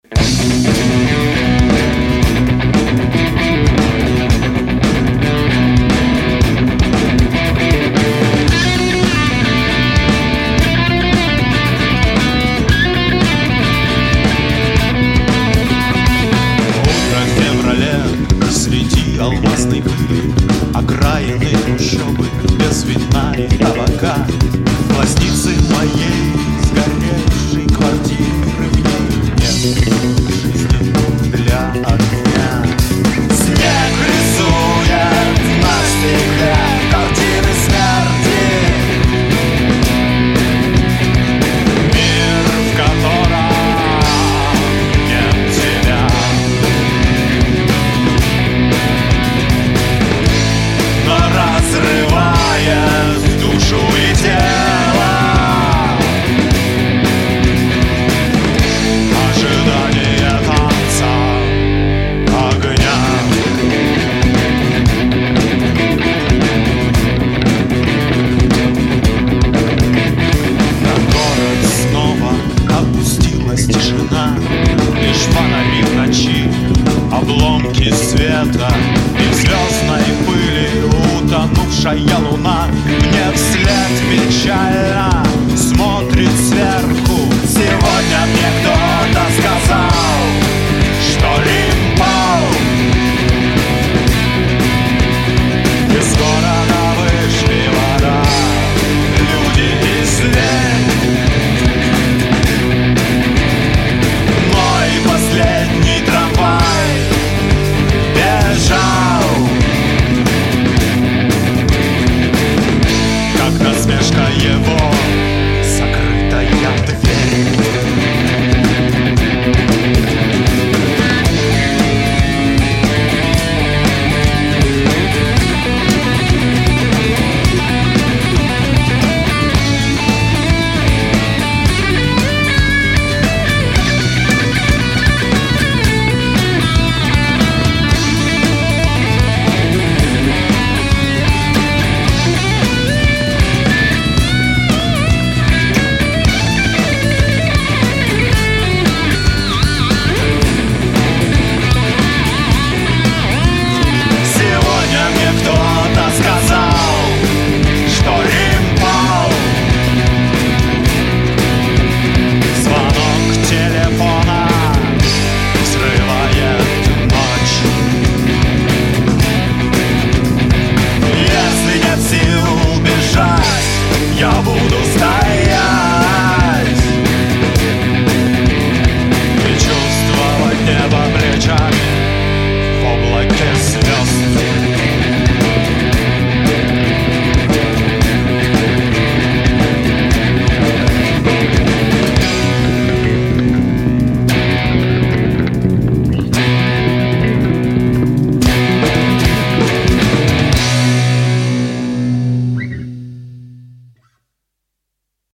Среди алмазной пыли, окраины трущобы, без вина и табака, глазницы моей сгоревшей квартиры, в ней нет жизни для огня. Снег рисует на стекле картины смерти, мир, в котором нет тебя. Разрывает душу и тело ожидание танца огня. На город снова опустилась тишина, лишь фонари в ночи, обломки света и в звездной пыли утонувшая луна мне вслед печально